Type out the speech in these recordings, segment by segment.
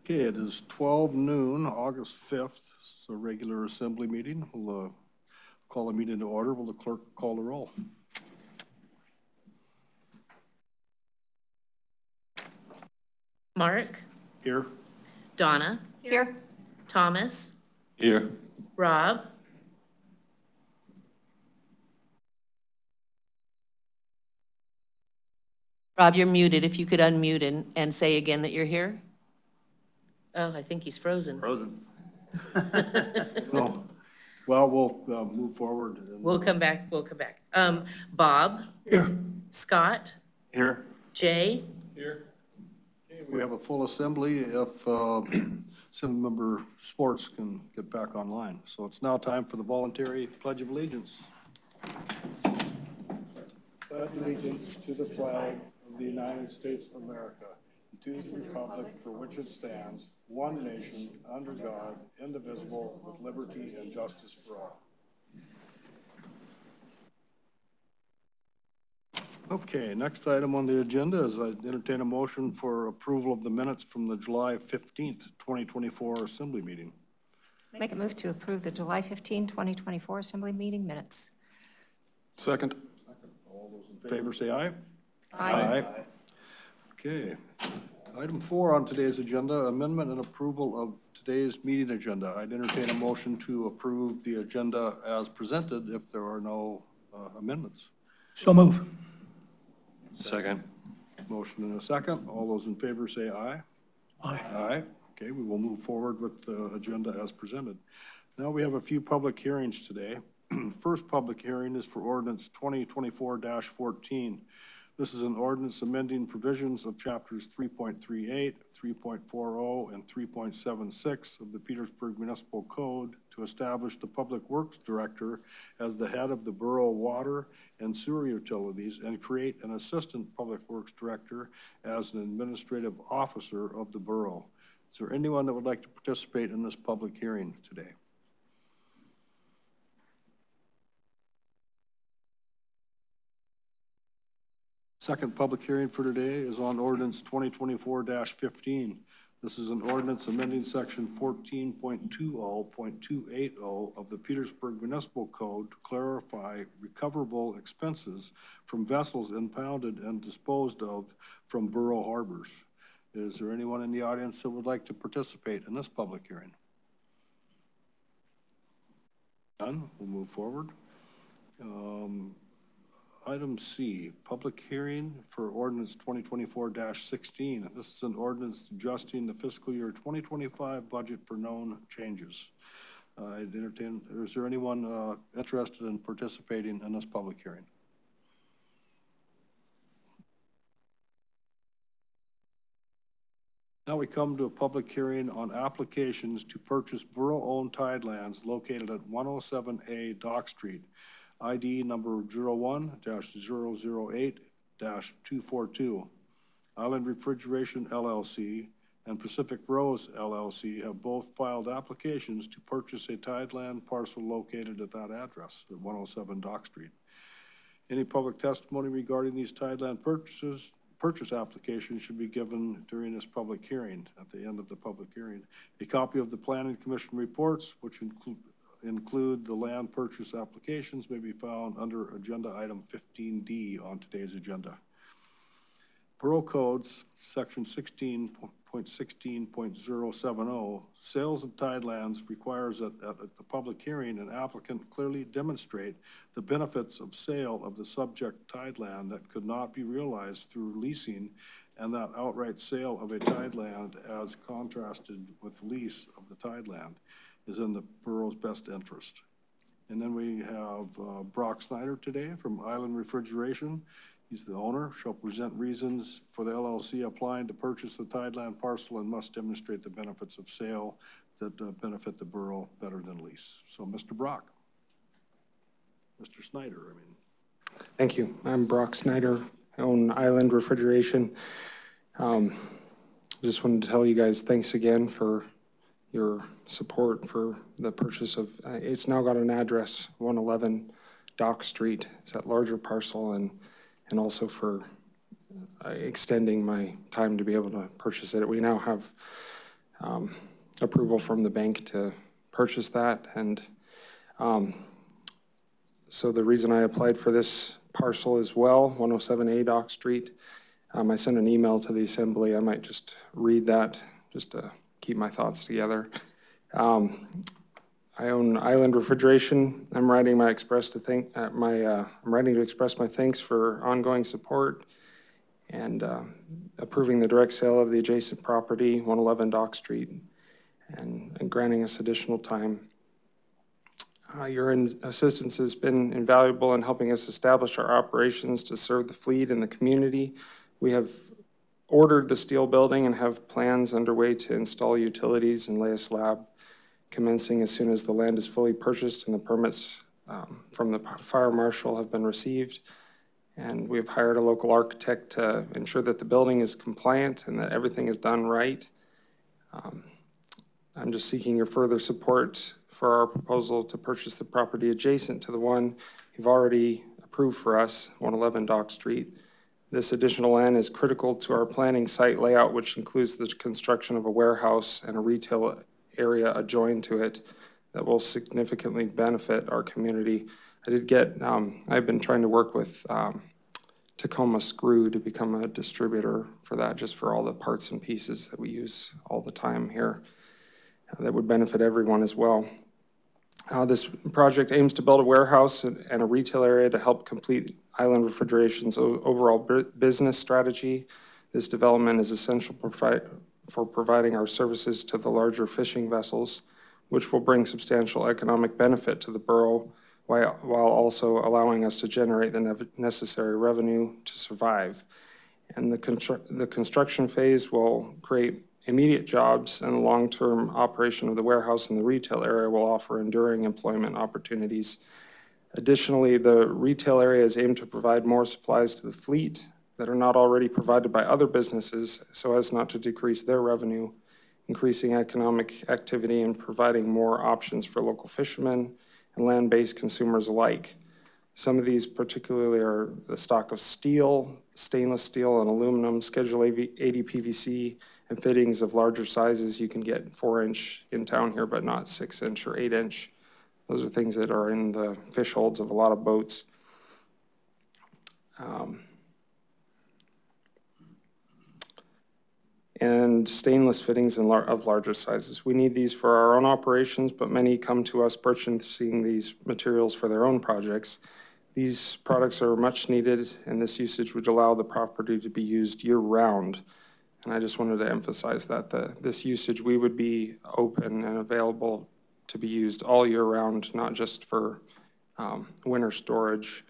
Okay, it is 12 noon, August 5th. It's a regular assembly meeting. We'll call the meeting to order. Will the clerk call the roll? Mark. Here. Donna. Here. Thomas. Here. Rob. Rob, you're muted. If you could unmute and say again that you're here. Oh, I think he's frozen. Frozen. No. Well, we'll move forward. And, We'll come back. We'll come back. Bob. Here. Scott. Here. Jay. Here. Okay, we have a full assembly if Assemblymember Sports can get back online. So it's now time for the voluntary Pledge of Allegiance. Pledge allegiance to the flag of the United States of America, and to the republic for which it stands, one nation, under God, indivisible, with liberty and justice for all. Okay, next item on the agenda is I entertain a motion for approval of the minutes from the July 15th, 2024 Assembly meeting. Make a move to approve the July 15, 2024 Assembly meeting minutes. Second. All those in favor say aye. Aye. Okay. Item 4 on today's agenda, amendment and approval of today's meeting agenda. I'd entertain a motion to approve the agenda as presented if there are no amendments. So move. Second. Motion and a second. All those in favor say aye. Aye. Aye. Okay, we will move forward with the agenda as presented. Now we have a few public hearings today. First public hearing is for ordinance 2024-14. This is an ordinance amending provisions of chapters 3.38, 3.40, and 3.76 of the Petersburg Municipal Code to establish the Public Works Director as the head of the borough water and sewer utilities and create an assistant Public Works Director as an administrative officer of the borough. Is there anyone that would like to participate in this public hearing today? Second public hearing for today is on ordinance 2024-15. This is an ordinance amending section 14.20.280 of the Petersburg Municipal Code to clarify recoverable expenses from vessels impounded and disposed of from borough harbors. Is there anyone in the audience that would like to participate in this public hearing? None? We'll move forward. Item C, public hearing for ordinance 2024-16. This is an ordinance adjusting the fiscal year 2025 budget for known changes. I'd entertain, is there anyone interested in participating in this public hearing? Now we come to a public hearing on applications to purchase borough-owned tidelands located at 107A Dock Street. ID number 01-008-242. Island Refrigeration LLC and Pacific Rose LLC have both filed applications to purchase a tideland parcel located at that address at 107 Dock Street. Any public testimony regarding these tideland purchase applications should be given during this public hearing at the end of the public hearing. A copy of the Planning Commission reports, which include the land purchase applications, may be found under agenda item 15D on today's agenda. Borough Codes, section 16.16.070, sales of tidelands requires that at the public hearing, an applicant clearly demonstrate the benefits of sale of the subject tideland that could not be realized through leasing, and that outright sale of a tideland as contrasted with lease of the tideland is in the borough's best interest. And then we have Brock Snyder today from Island Refrigeration. He's the owner, shall present reasons for the LLC applying to purchase the tideland parcel and must demonstrate the benefits of sale that benefit the borough better than lease. So Mr. Brock. Mr. Snyder, I mean. Thank you. I'm Brock Snyder. I own Island Refrigeration. Just wanted to tell you guys thanks again for your support for the purchase of, it's now got an address, 111 Dock Street. It's that larger parcel, and also for extending my time to be able to purchase it. We now have approval from the bank to purchase that. And so the reason I applied for this parcel as well, 107A Dock Street, I sent an email to the assembly. I might just read that just to keep my thoughts together. I own Island Refrigeration. I'm writing to express my thanks for ongoing support and approving the direct sale of the adjacent property, 111 Dock Street, and granting us additional time. Your assistance has been invaluable in helping us establish our operations to serve the fleet and the community. We have ordered the steel building and have plans underway to install utilities and lay a slab, commencing as soon as the land is fully purchased and the permits from the fire marshal have been received. And we've hired a local architect to ensure that the building is compliant and that everything is done right. I'm just seeking your further support for our proposal to purchase the property adjacent to the one you've already approved for us, 111 Dock Street. This additional land is critical to our planning site layout, which includes the construction of a warehouse and a retail area adjoined to it that will significantly benefit our community. I've been trying to work with Tacoma Screw to become a distributor for that, just for all the parts and pieces that we use all the time here. That would benefit everyone as well. This project aims to build a warehouse and a retail area to help complete Island Refrigeration's overall business strategy. This development is essential for providing our services to the larger fishing vessels, which will bring substantial economic benefit to the borough while also allowing us to generate the necessary revenue to survive. And the construction phase will create immediate jobs, and the long-term operation of the warehouse and the retail area will offer enduring employment opportunities. Additionally, the retail area is aimed to provide more supplies to the fleet that are not already provided by other businesses, so as not to decrease their revenue, increasing economic activity and providing more options for local fishermen and land-based consumers alike. Some of these particularly are the stock of steel, stainless steel and aluminum, Schedule 80 PVC, and fittings of larger sizes. You can get 4-inch in town here, but not 6-inch or 8-inch. Those are things that are in the fish holds of a lot of boats. And stainless fittings of larger sizes. We need these for our own operations, but many come to us purchasing these materials for their own projects. These products are much needed, and this usage would allow the property to be used year-round. And I just wanted to emphasize that this usage, we would be open and available to be used all year round, not just for winter storage.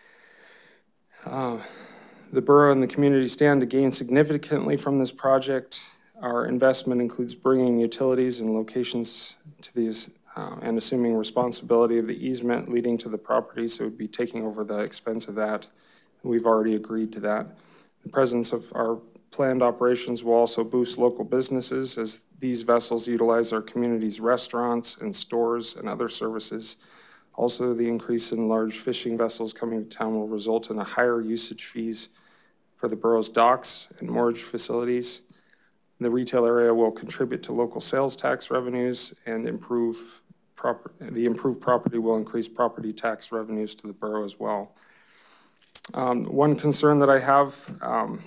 The borough and the community stand to gain significantly from this project. Our investment includes bringing utilities and locations to these and assuming responsibility of the easement leading to the property, so we'd be taking over the expense of that. We've already agreed to that. The presence of our planned operations will also boost local businesses as these vessels utilize our community's restaurants and stores and other services. Also, the increase in large fishing vessels coming to town will result in a higher usage fees for the borough's docks and moorage facilities. The retail area will contribute to local sales tax revenues and the improved property will increase property tax revenues to the borough as well. One concern that I have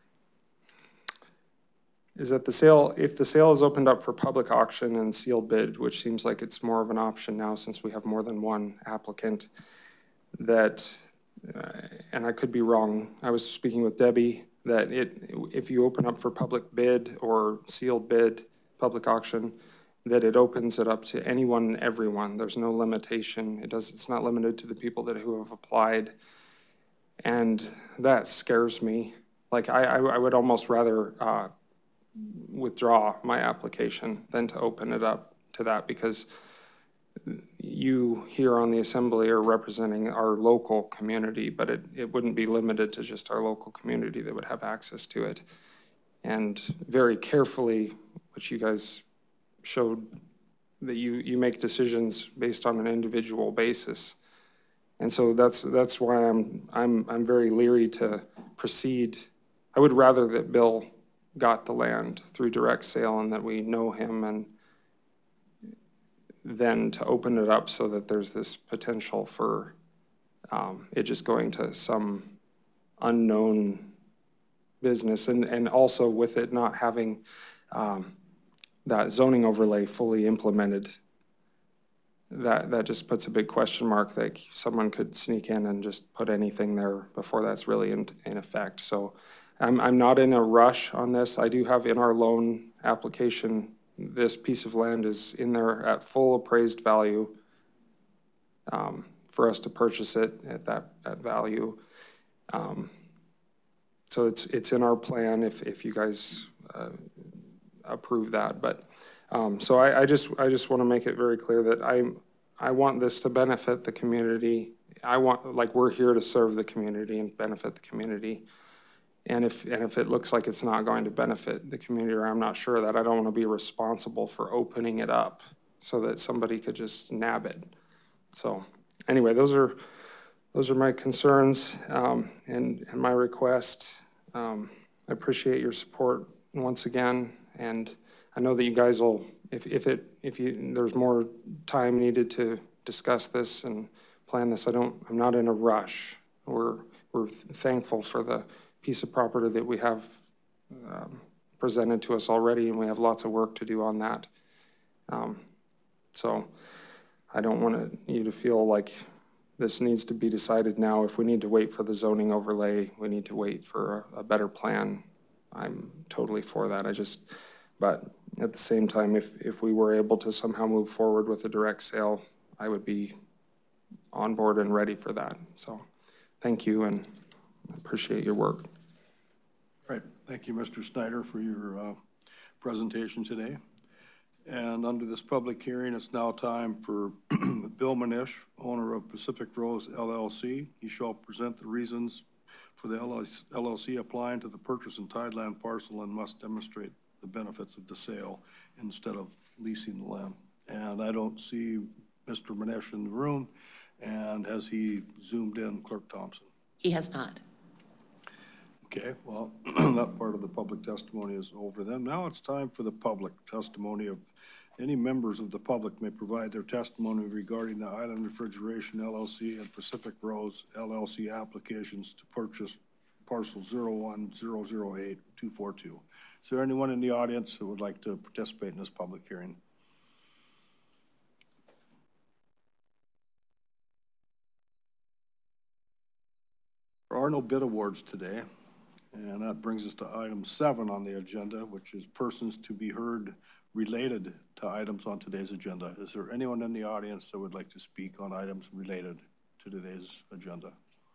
is that if the sale is opened up for public auction and sealed bid, which seems like it's more of an option now since we have more than one applicant, that, and I could be wrong, I was speaking with Debbie, that if you open up for public bid or sealed bid, public auction, that it opens it up to anyone and everyone. There's no limitation. It's not limited to the people who have applied. And that scares me. Like I would almost rather withdraw my application than to open it up to that, because you here on the assembly are representing our local community, but it wouldn't be limited to just our local community that would have access to it. And very carefully, which you guys showed, that you make decisions based on an individual basis. And so that's why I'm very leery to proceed. I would rather that Bill got the land through direct sale and that we know him, and then to open it up so that there's this potential for it just going to some unknown business, and also with it not having that zoning overlay fully implemented, that just puts a big question mark that someone could sneak in and just put anything there before that's really in effect. So I'm not in a rush on this. I do have in our loan application, this piece of land is in there at full appraised value for us to purchase it at that value. So it's in our plan if you guys approve that. But so I just want to make it very clear that I want this to benefit the community. We're here to serve the community and benefit the community. And if it looks like it's not going to benefit the community, or I'm not sure of that, I don't want to be responsible for opening it up so that somebody could just nab it. So anyway, those are my concerns and my request. I appreciate your support once again, and I know that you guys will, if there's more time needed to discuss this and plan this, I'm not in a rush. We're thankful for the piece of property that we have presented to us already, and we have lots of work to do on that. So I don't want you to feel like this needs to be decided now. If we need to wait for the zoning overlay, we need to wait for a better plan. I'm totally for that. But at the same time, if we were able to somehow move forward with a direct sale, I would be on board and ready for that. So thank you, and I appreciate your work. All right, thank you, Mr. Snyder, for your presentation today. And under this public hearing, it's now time for Bill Manish, owner of Pacific Rose LLC. He shall present the reasons for the LLC applying to the purchase and tied land parcel and must demonstrate the benefits of the sale instead of leasing the land. And I don't see Mr. Manish in the room. And has he zoomed in, Clerk Thompson? He has not. Okay, well, that part of the public testimony is over then. Now it's time for the public testimony of any members of the public may provide their testimony regarding the Island Refrigeration LLC and Pacific Rose LLC applications to purchase parcel 01008-242. Is there anyone in the audience that would like to participate in this public hearing? There are no bid awards today. And that brings us to item 7 on the agenda, which is persons to be heard related to items on today's agenda. Is there anyone in the audience that would like to speak on items related to today's agenda?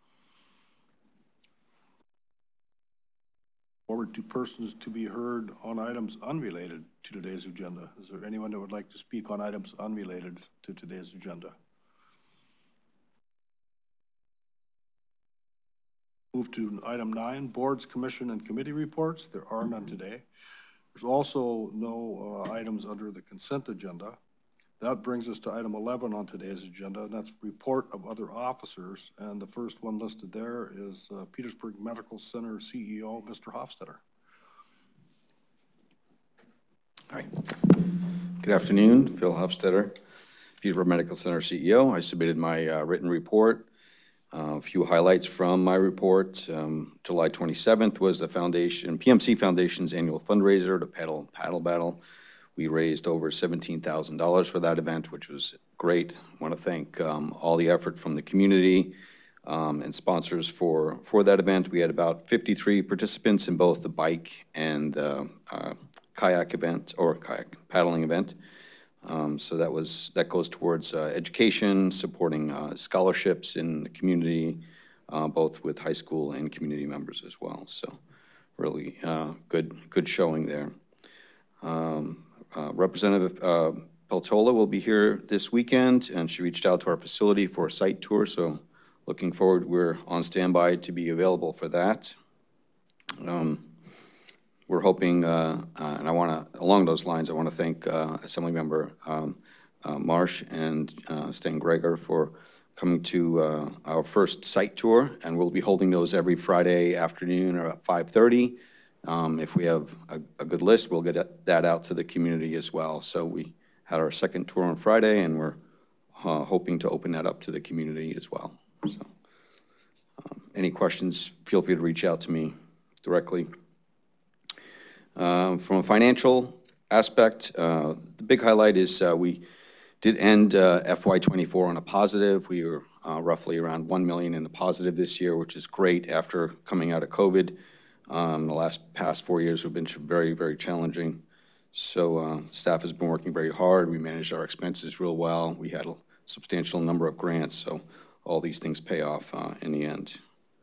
Forward to persons to be heard on items unrelated to today's agenda. Is there anyone that would like to speak on items unrelated to today's agenda? Move to item 9, boards, commission, and committee reports. There are none today. There's also no items under the consent agenda. That brings us to item 11 on today's agenda, and that's report of other officers. And the first one listed there is Petersburg Medical Center CEO, Mr. Hofstetter. Hi. Good afternoon, Phil Hofstetter, Petersburg Medical Center CEO. I submitted my written report. A few highlights from my report. July 27th was the PMC Foundation's annual fundraiser, the Paddle Battle. We raised over $17,000 for that event, which was great. I want to thank all the effort from the community and sponsors for that event. We had about 53 participants in both the bike and kayak event, or kayak paddling event. So that goes towards education, supporting scholarships in the community, both with high school and community members as well. So really good showing there. Representative Peltola will be here this weekend, and she reached out to our facility for a site tour. So looking forward, we're on standby to be available for that. We're hoping, and along those lines, I want to thank Assemblymember Marsh and Stan Greger for coming to our first site tour, and we'll be holding those every Friday afternoon or at 5:30. If we have a good list, we'll get that out to the community as well. So we had our second tour on Friday, and we're hoping to open that up to the community as well. So, any questions, feel free to reach out to me directly. From a financial aspect, the big highlight is we did end FY24 on a positive. We were roughly around $1 million in the positive this year, which is great after coming out of COVID. The past 4 years have been very, very challenging. So staff has been working very hard. We managed our expenses real well. We had a substantial number of grants, so all these things pay off in the end.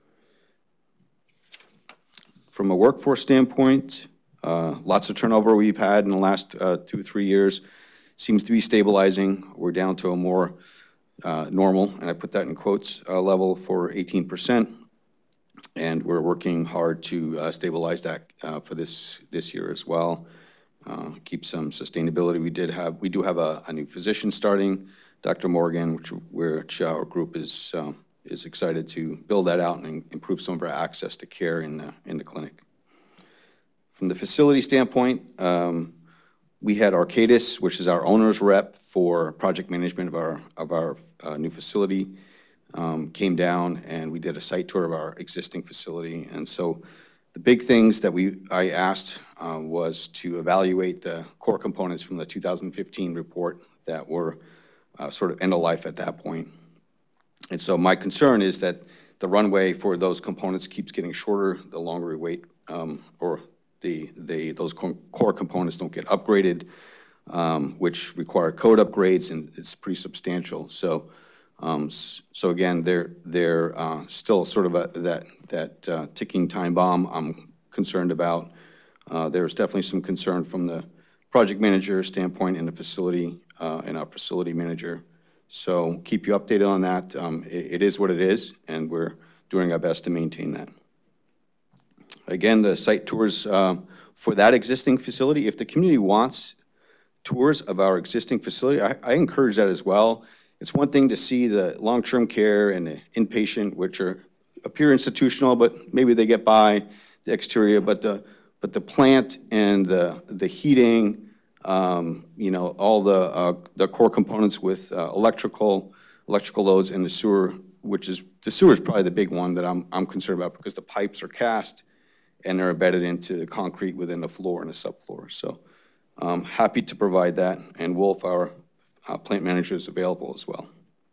From a workforce standpoint, lots of turnover we've had in the last 2-3 years. Seems to be stabilizing. We're down to a more normal, and I put that in quotes, level for 18%. And we're working hard to stabilize that for this year as well. Keep some sustainability. We do have a new physician starting, Dr. Morgan, which our group is excited to build that out and improve some of our access to care in the clinic. From the facility standpoint, we had Arcadis, which is our owner's rep for project management of our new facility, came down, and we did a site tour of our existing facility. And so the big things that I asked was to evaluate the core components from the 2015 report that were sort of end of life at that point. And so my concern is that the runway for those components keeps getting shorter the longer we wait, or those core components don't get upgraded, which require code upgrades, and it's pretty substantial. So again, they're still sort of that ticking time bomb I'm concerned about. There's definitely some concern from the project manager standpoint in the facility and our facility manager. So keep you updated on that. It is what it is, and we're doing our best to maintain that. Again, the site tours for that existing facility, if the community wants tours of our existing facility, I encourage that as well. It's one thing to see the long-term care and the inpatient, which appear institutional, but maybe they get by the exterior, but the plant and the heating, all the core components with electrical loads and the sewer, the sewer is probably the big one that I'm concerned about, because the pipes are cast and they're embedded into the concrete within the floor and the subfloor. So I'm happy to provide that, and Wolf, our plant manager, is available as well.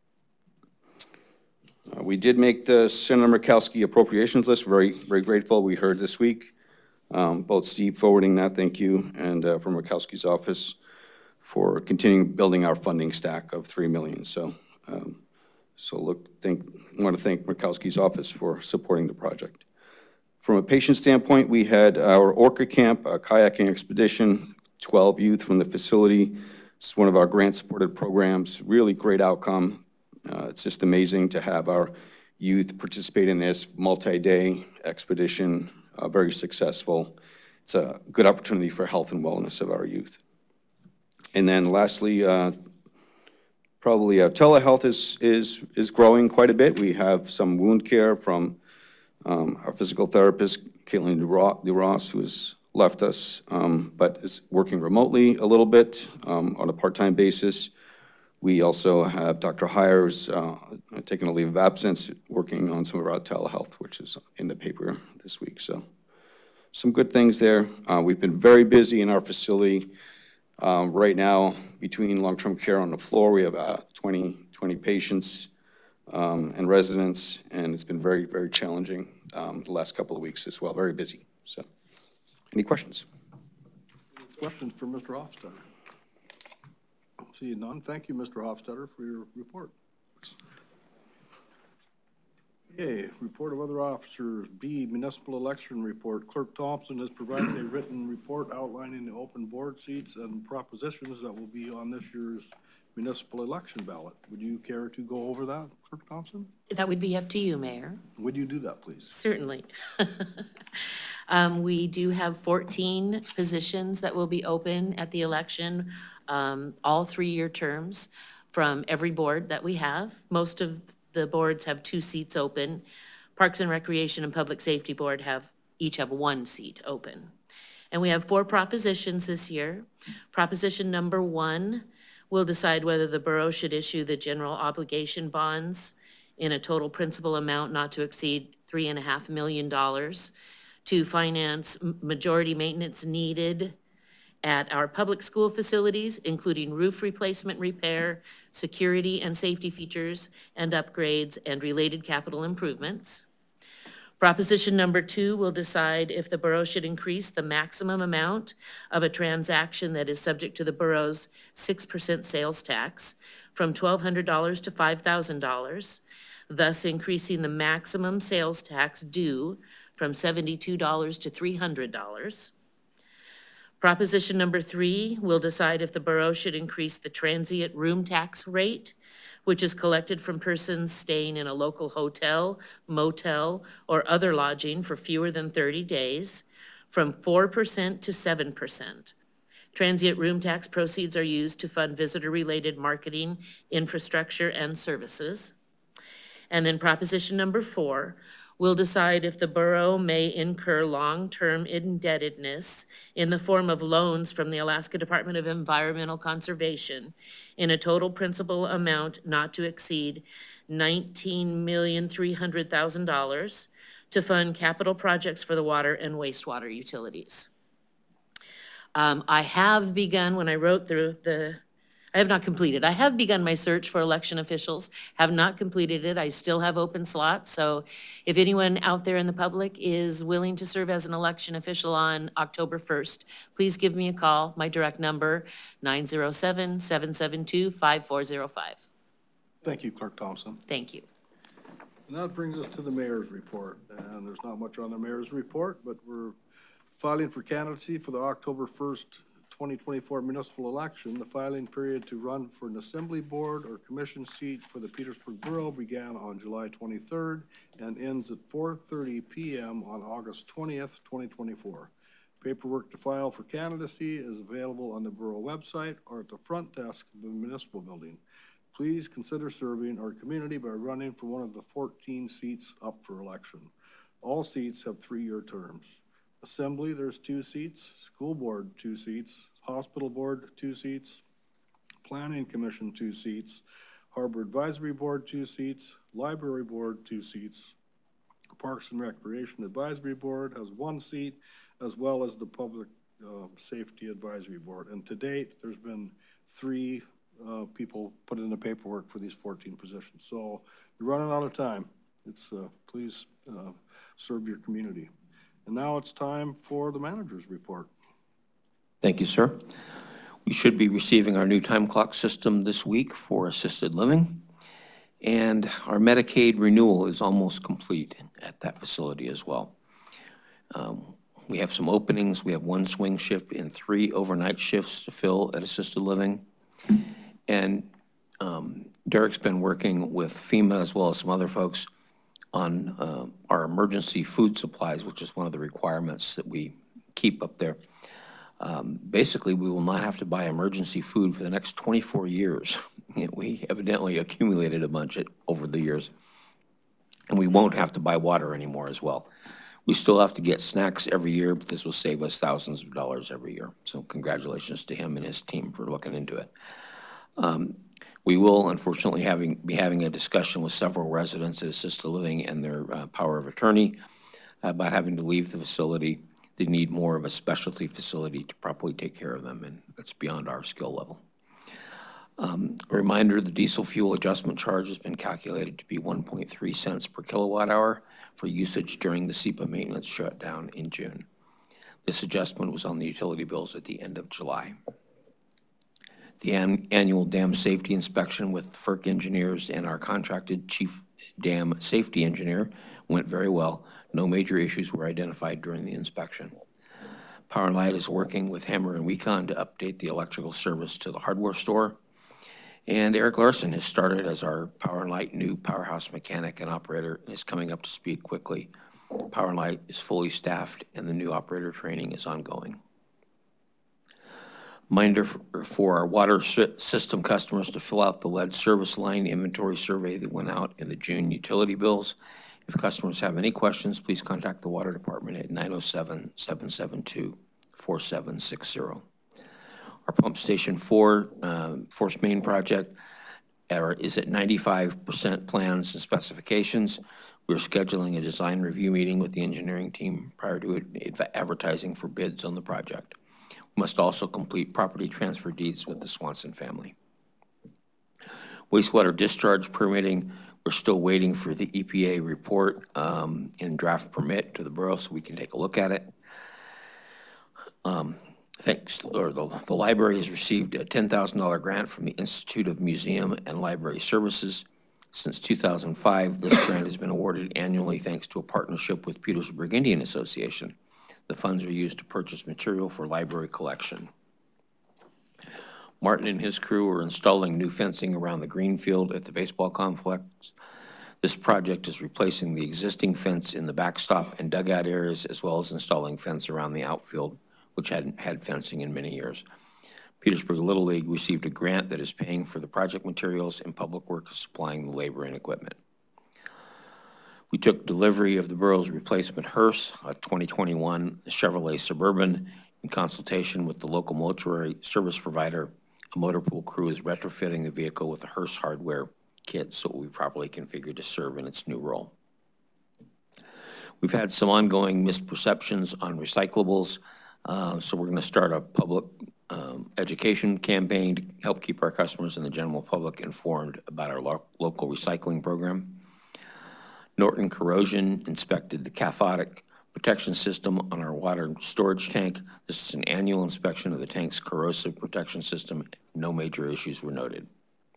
We did make the Senator Murkowski appropriations list. Very, very grateful. We heard this week, both Steve forwarding that, thank you, and from Murkowski's office for continuing building our funding stack of $3 million. So, I want to thank Murkowski's office for supporting the project. From a patient standpoint, we had our Orca Camp, a kayaking expedition, 12 youth from the facility. It's one of our grant-supported programs. Really great outcome. It's just amazing to have our youth participate in this multi-day expedition. Very successful. It's a good opportunity for health and wellness of our youth. And then lastly, probably telehealth is growing quite a bit. We have some wound care from our physical therapist, Caitlin DeRoss, who has left us, but is working remotely a little bit on a part-time basis. We also have Dr. Hires taking a leave of absence, working on some of our telehealth, which is in the paper this week. So some good things there. We've been very busy in our facility. Right now, between long-term care on the floor, we have 20 patients and residents, and it's been very, very challenging the last couple of weeks as well. Very busy. So, any questions? Questions for Mr. Hofstadter? Seeing none, thank you, Mr. Hofstadter, for your report. Okay, report of other officers. B, municipal election report. Clerk Thompson has provided a written report outlining the open board seats and propositions that will be on this year's municipal election ballot. Would you care to go over that, Clerk Thompson? That would be up to you, Mayor. Would you do that, please? Certainly. We do have 14 positions that will be open at the election, all 3-year terms from every board that we have. Most of the boards have 2 seats open. Parks and Recreation and Public Safety Board have each have one seat open. And we have 4 propositions this year. Proposition number 1 will decide whether the borough should issue the general obligation bonds in a total principal amount not to exceed $3.5 million to finance majority maintenance needed at our public school facilities, including roof replacement, repair, security and safety features and upgrades and related capital improvements. Proposition number 2 will decide if the borough should increase the maximum amount of a transaction that is subject to the borough's 6% sales tax from $1,200 to $5,000, thus increasing the maximum sales tax due from $72 to $300. Proposition number 3 will decide if the borough should increase the transient room tax rate, which is collected from persons staying in a local hotel, motel, or other lodging for fewer than 30 days, from 4% to 7%. Transient room tax proceeds are used to fund visitor-related marketing, infrastructure, and services. And then proposition number 4 will decide if the borough may incur long-term indebtedness in the form of loans from the Alaska Department of Environmental Conservation in a total principal amount not to exceed $19,300,000 to fund capital projects for the water and wastewater utilities. I have begun, when I wrote I have not completed. I have begun my search for election officials, have not completed it. I still have open slots. So if anyone out there in the public is willing to serve as an election official on October 1st, please give me a call. My direct number, 907-772-5405. Thank you, Clerk Thompson. Thank you. And that brings us to the mayor's report. And there's not much on the mayor's report, but we're filing for candidacy for the October 1st, 2024 municipal election. The filing period to run for an assembly board or commission seat for the Petersburg Borough began on July 23rd and ends at 4:30 p.m. on August 20th, 2024. Paperwork to file for candidacy is available on the borough website or at the front desk of the municipal building. Please consider serving our community by running for one of the 14 seats up for election. All seats have 3-year terms. Assembly, there's 2 seats, school board, 2 seats, hospital board, 2 seats, planning commission, 2 seats, harbor advisory board, 2 seats, library board, 2 seats, parks and recreation advisory board has 1 seat, as well as the public safety advisory board. And to date, there's been 3 people put in the paperwork for these 14 positions. So you're running out of time. It's please serve your community. And now it's time for the manager's report. Thank you, sir. We should be receiving our new time clock system this week for assisted living. And our Medicaid renewal is almost complete at that facility as well. We have some openings. We have 1 swing shift and 3 overnight shifts to fill at assisted living. And Derek's been working with FEMA as well as some other folks on our emergency food supplies, which is one of the requirements that we keep up there. Basically, we will not have to buy emergency food for the next 24 years. We evidently accumulated a bunch over the years. And we won't have to buy water anymore as well. We still have to get snacks every year, but this will save us thousands of dollars every year. So congratulations to him and his team for looking into it. We will, unfortunately, be having a discussion with several residents at assisted living and their power of attorney about having to leave the facility. They need more of a specialty facility to properly take care of them, and that's beyond our skill level. A reminder, the diesel fuel adjustment charge has been calculated to be 1.3 cents per kilowatt hour for usage during the SEPA maintenance shutdown in June. This adjustment was on the utility bills at the end of July. The annual dam safety inspection with FERC engineers and our contracted chief dam safety engineer went very well. No major issues were identified during the inspection. Power and Light is working with Hammer and Wecon to update the electrical service to the hardware store. And Eric Larson has started as our Power and Light new powerhouse mechanic and operator and is coming up to speed quickly. Power and Light is fully staffed and the new operator training is ongoing. Reminder for our water system customers to fill out the lead service line inventory survey that went out in the June utility bills If customers have any questions, please contact the Water Department at 907-772-4760. Our Pump Station 4 Force Main project is at 95% plans and specifications. We're scheduling a design review meeting with the engineering team prior to advertising for bids on the project. We must also complete property transfer deeds with the Swanson family. Wastewater discharge permitting, we're still waiting for the EPA report and draft permit to the borough so we can take a look at it. The library has received a $10,000 grant from the Institute of Museum and Library Services. Since 2005, this grant has been awarded annually thanks to a partnership with Petersburg Indian Association. The funds are used to purchase material for library collection. Martin and his crew are installing new fencing around the green field at the baseball complex. This project is replacing the existing fence in the backstop and dugout areas, as well as installing fence around the outfield, which hadn't had fencing in many years. Petersburg Little League received a grant that is paying for the project materials, and Public Works is supplying the labor and equipment. We took delivery of the borough's replacement hearse, a 2021 Chevrolet Suburban. In consultation with the local mortuary service provider, a motor pool crew is retrofitting the vehicle with a hearse hardware kit so it will be properly configured to serve in its new role. We've had some ongoing misperceptions on recyclables, so we're going to start a public education campaign to help keep our customers and the general public informed about our local recycling program. Norton Corrosion inspected the cathodic protection system on our water storage tank. This is an annual inspection of the tank's corrosive protection system. No major issues were noted.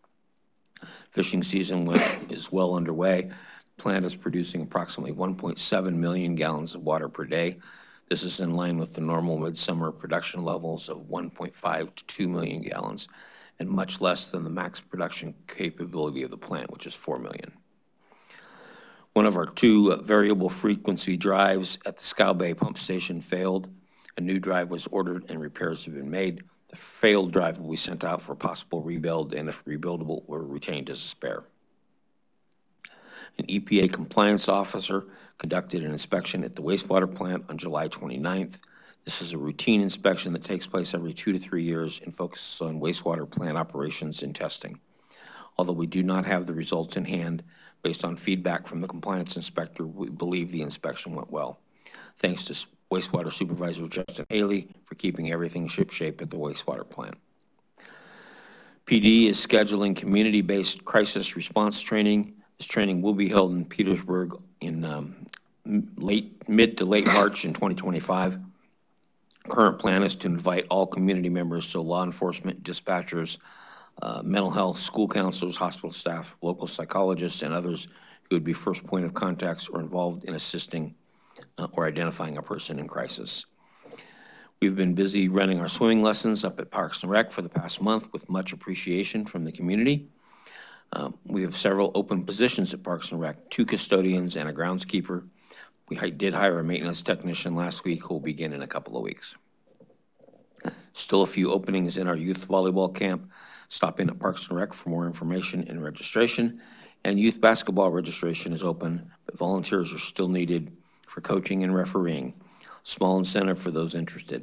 Fishing season is well underway. The plant is producing approximately 1.7 million gallons of water per day. This is in line with the normal midsummer production levels of 1.5 to 2 million gallons, and much less than the max production capability of the plant, which is 4 million. One of our two variable frequency drives at the Scow Bay pump station failed. A new drive was ordered and repairs have been made. The failed drive will be sent out for possible rebuild, and if rebuildable, will retained as a spare. An EPA compliance officer conducted an inspection at the wastewater plant on July 29th. This is a routine inspection that takes place every 2 to 3 years and focuses on wastewater plant operations and testing. Although we do not have the results in hand, based on feedback from the compliance inspector, we believe the inspection went well. Thanks to wastewater supervisor Justin Haley for keeping everything shipshape at the wastewater plant. PD is scheduling community-based crisis response training. This training will be held in Petersburg in mid to late March in 2025. Current plan is to invite all community members, so law enforcement, dispatchers, mental health, school counselors, hospital staff, local psychologists, and others who would be first point of contacts or involved in assisting or identifying a person in crisis. We've been busy running our swimming lessons up at Parks and Rec for the past month with much appreciation from the community. We have several open positions at Parks and Rec, 2 custodians and a groundskeeper. We did hire a maintenance technician last week who will begin in a couple of weeks. Still a few openings in our youth volleyball camp. Stop in at Parks and Rec for more information and registration. And youth basketball registration is open, but volunteers are still needed for coaching and refereeing. Small incentive for those interested.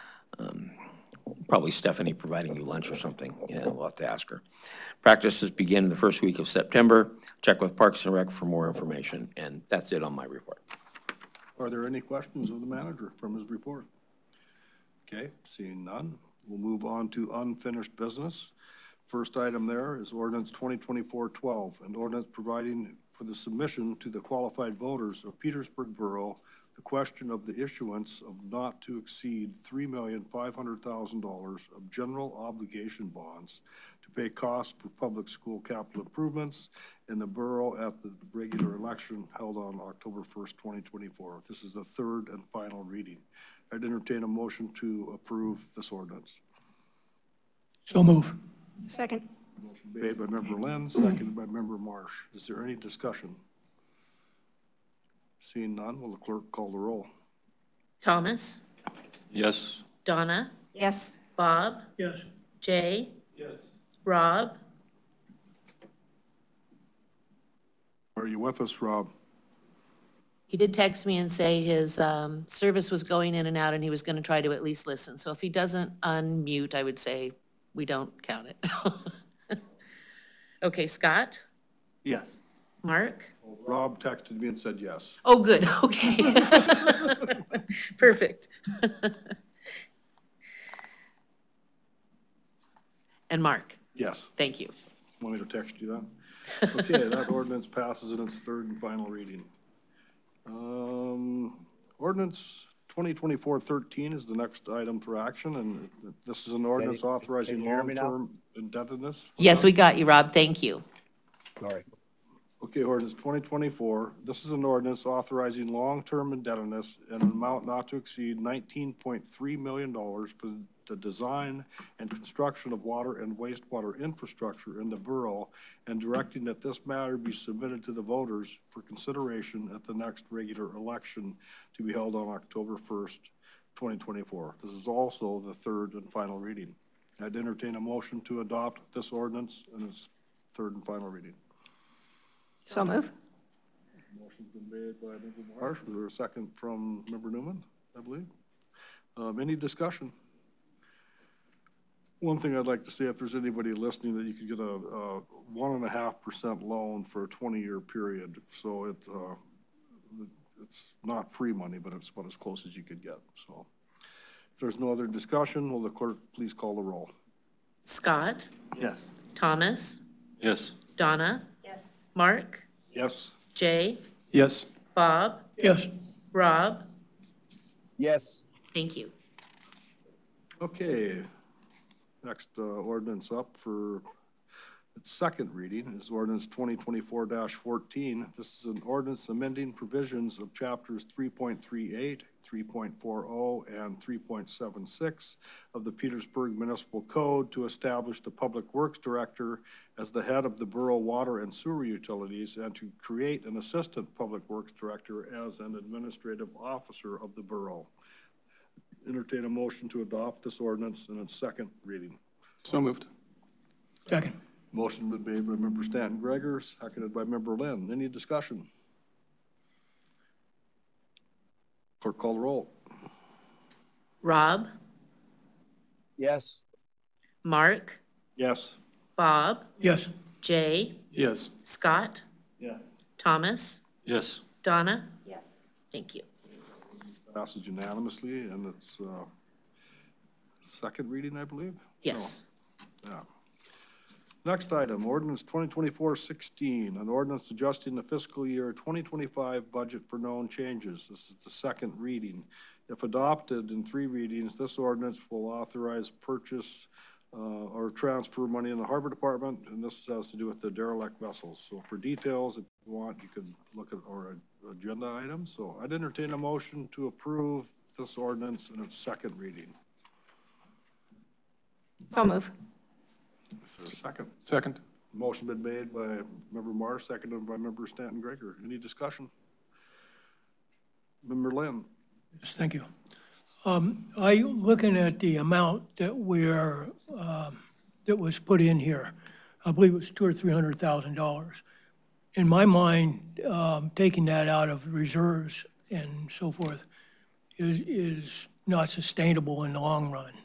Probably Stephanie providing you lunch or something. Yeah, we'll have to ask her. Practices begin the first week of September. Check with Parks and Rec for more information, and that's it on my report. Are there any questions of the manager from his report? Okay, seeing none, we'll move on to unfinished business. First item there is ordinance 2024-12, an ordinance providing for the submission to the qualified voters of Petersburg Borough the question of the issuance of not to exceed $3,500,000 of general obligation bonds to pay costs for public school capital improvements in the borough at the regular election held on October 1st, 2024. This is the third and final reading. I'd entertain a motion to approve this ordinance. So move. Second. Motion made by Member Lynn, seconded by Member Marsh. Is there any discussion? Seeing none, will the clerk call the roll? Thomas? Yes. Donna? Yes. Bob? Yes. Jay? Yes. Rob? Are you with us, Rob? He did text me and say his service was going in and out and he was going to try to at least listen. So if he doesn't unmute, I would say we don't count it. Okay, Scott? Yes. Mark? Rob texted me and said yes. Oh, good, okay. Perfect. And Mark? Yes. Thank you. Want me to text you that? Okay, that ordinance passes in its third and final reading. Ordinance 2024-13 is the next item for action, and this is an ordinance authorizing can you hear me now? long-term indebtedness. Yes, we got you, Rob, thank you. Sorry. Okay, ordinance 2024, this is an ordinance authorizing long-term indebtedness in an amount not to exceed $19.3 million for the design and construction of water and wastewater infrastructure in the borough, and directing that this matter be submitted to the voters for consideration at the next regular election to be held on October 1st, 2024. This is also the third and final reading. I'd entertain a motion to adopt this ordinance in its third and final reading. So move. Motion's been made by Member Marsh. Was there a second from Member Newman, I believe? Any discussion? One thing I'd like to say, if there's anybody listening, that you could get a 1.5% loan for a 20-year period. So it's not free money, but it's about as close as you could get. So if there's no other discussion, will the clerk please call the roll? Scott? Yes. Thomas? Yes. Donna? Yes. Mark? Yes. Jay? Yes. Bob? Yes. Rob? Yes. Thank you. Okay. Next ordinance up for its second reading is ordinance 2024-14. This is an ordinance amending provisions of chapters 3.38, 3.40, and 3.76 of the Petersburg Municipal Code to establish the Public Works Director as the head of the borough water and sewer utilities, and to create an assistant Public Works Director as an administrative officer of the borough. Entertain a motion to adopt this ordinance in its second reading. So moved. Second. Motion been made by Member Stanton Gregor, seconded by Member Lynn. Any discussion? Clerk, call the roll. Rob? Yes. Mark? Yes. Bob? Yes. Jay? Yes. Scott? Yes. Thomas? Yes. Donna? Yes. Thank you. Passes unanimously, and it's second reading, I believe? Yes. No. Yeah. Next item, ordinance 2024-16, an ordinance adjusting the fiscal year 2025 budget for known changes. This is the second reading. If adopted in three readings, this ordinance will authorize purchase or transfer money in the harbor department, and this has to do with the derelict vessels. So for details, if you want, you could look at our agenda items. So I'd entertain a motion to approve this ordinance in its second reading. So move. Is there a second? Second. Motion been made by Member Marsh, seconded by Member Stanton Gregor. Any discussion? Member Lynn? Yes, thank you. Looking at the amount that that was put in here, I believe it was $200,000 or $300,000. In my mind, taking that out of reserves and so forth is not sustainable in the long run.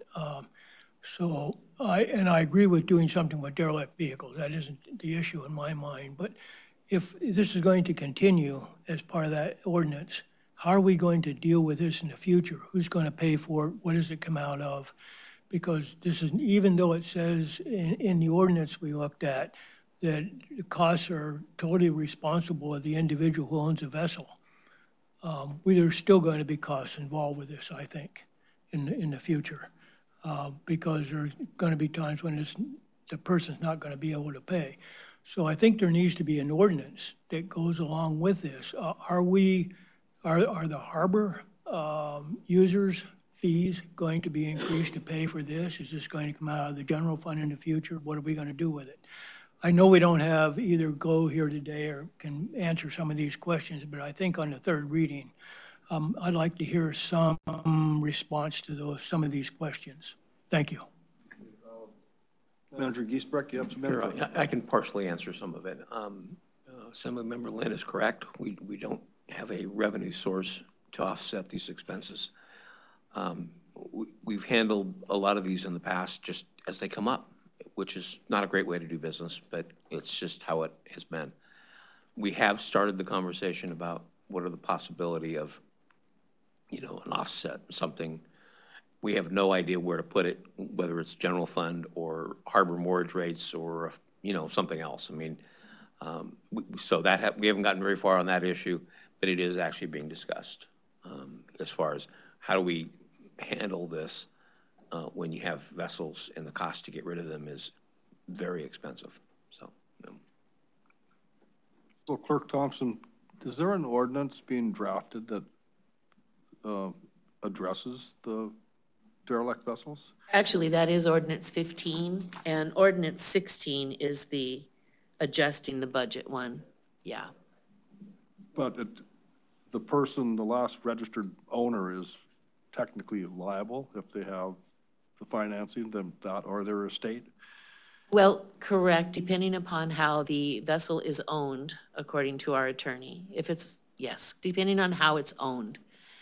I agree with doing something with derelict vehicles. That isn't the issue in my mind. But if this is going to continue as part of that ordinance, how are we going to deal with this in the future? Who's going to pay for it? What does it come out of? Because this is, even though it says in the ordinance we looked at that the costs are totally responsible of the individual who owns a vessel, there's still going to be costs involved with this, I think, in the future. Because there's going to be times when the person's not going to be able to pay. So I think there needs to be an ordinance that goes along with this. Are the harbor users' fees going to be increased to pay for this? Is this going to come out of the general fund in the future? What are we going to do with it? I know we don't have either Go here today or can answer some of these questions, but I think on the third reading, I'd like to hear some response to some of these questions. Thank you. Manager Giesbrecht, you have some Sure, input? I can partially answer some of it. Assemblymember Lynn is correct. We don't have a revenue source to offset these expenses. We've handled a lot of these in the past just as they come up, which is not a great way to do business, but it's just how it has been. We have started the conversation about what are the possibility of, you know, an offset, something. We have no idea where to put it, whether it's general fund or harbor mortgage rates or, you know, something else. I mean, so that we haven't gotten very far on that issue, but it is actually being discussed as far as how do we handle this when you have vessels and the cost to get rid of them is very expensive. So, So Clerk Thompson, is there an ordinance being drafted that addresses the derelict vessels? Actually, that is ordinance 15, and ordinance 16 is the adjusting the budget one. Yeah. But the person, the last registered owner is technically liable if they have the financing, then that or their estate? Well, correct, depending upon how the vessel is owned, according to our attorney. If it's, yes, depending on how it's owned.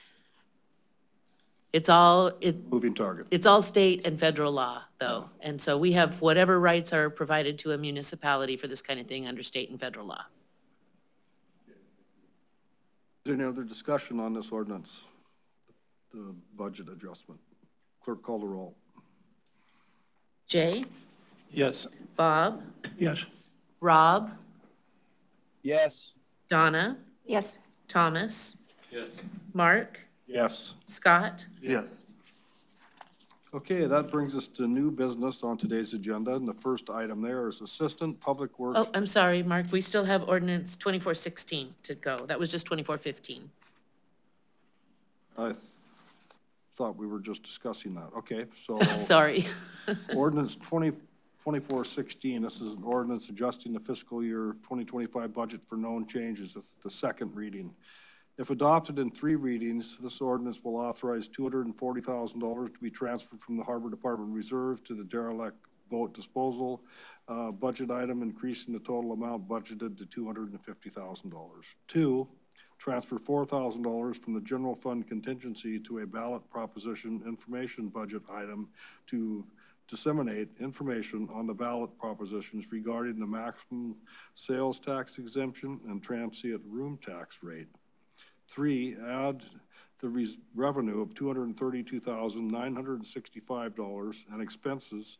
It's all Moving target. It's all state and federal law, though. And so we have whatever rights are provided to a municipality for this kind of thing under state and federal law. Is there any other discussion on this ordinance, the budget adjustment? Clerk, call the roll. Jay? Yes. Bob? Yes. Rob? Yes. Donna? Yes. Thomas? Yes. Mark? Yes. Scott? Yes. Okay, that brings us to new business on today's agenda, and the first item there is Assistant Public Works. Oh, I'm sorry, Mark, we still have ordinance 2416 to go. That was just 2415. I thought we were just discussing that. Okay, so Sorry. ordinance 2416, this is an ordinance adjusting the fiscal year 2025 budget for known changes. It's the second reading. If adopted in 3 readings, this ordinance will authorize $240,000 to be transferred from the Harbor Department Reserve to the derelict boat disposal budget item, increasing the total amount budgeted to $250,000. 2, transfer $4,000 from the general fund contingency to a ballot proposition information budget item to disseminate information on the ballot propositions regarding the maximum sales tax exemption and transient room tax rate. 3, add the revenue of $232,965 and expenses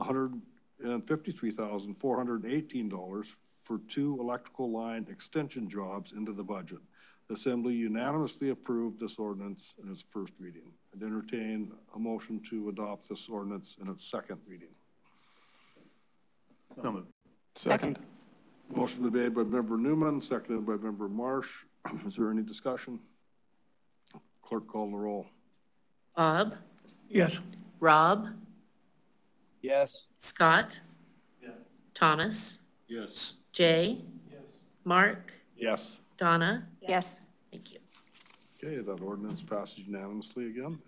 $153,418 for 2 electrical line extension jobs into the budget. The Assembly unanimously approved this ordinance in its first reading. I'd entertain a motion to adopt this ordinance in its second reading. Second. Motion made by Member Newman, seconded by Member Marsh. Is there any discussion? Clerk, call the roll. Bob? Yes. Rob? Yes. Scott? Thomas? Yes. Jay? Mark? Yes. Donna? Yes. Thank you. Okay, that ordinance passes unanimously again.